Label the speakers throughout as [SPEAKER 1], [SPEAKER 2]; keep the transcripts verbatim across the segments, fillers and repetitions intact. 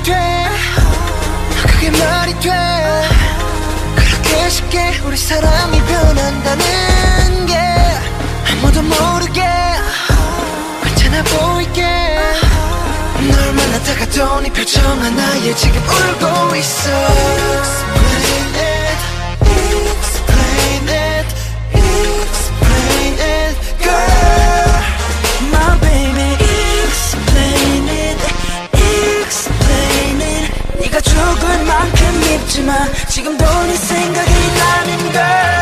[SPEAKER 1] 돼 그게 말이 돼 그렇게 쉽게 우리 사랑이 변한다는 게 아무도 모르게 괜찮아 보이게 널 만나다가도 네 표정 하나에 지금 울고 있어 Explain it, explain it, explain it, girl My baby, explain it, explain it 네가 죽을 만큼 밉지만 지금도 네 생각이 나는 걸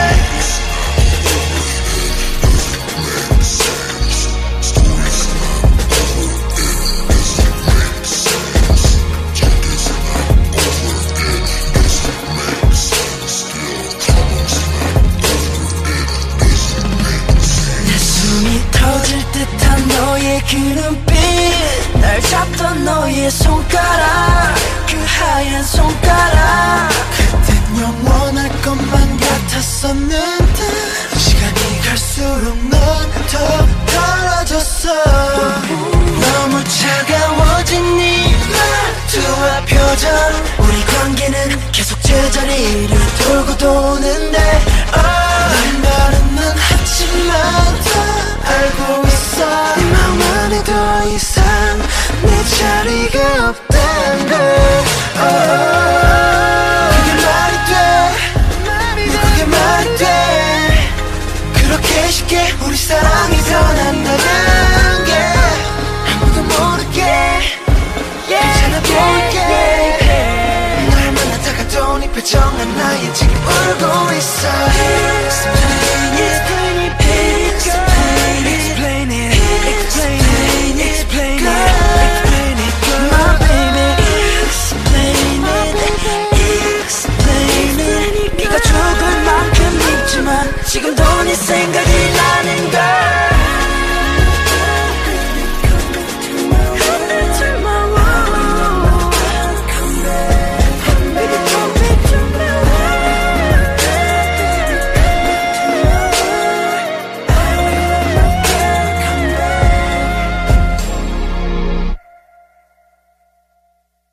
[SPEAKER 1] 그 눈빛 날 잡던 너의 손가락 그 하얀 손가락 그땐 영원할 것만 같았었는데 시간이 갈수록 넌 더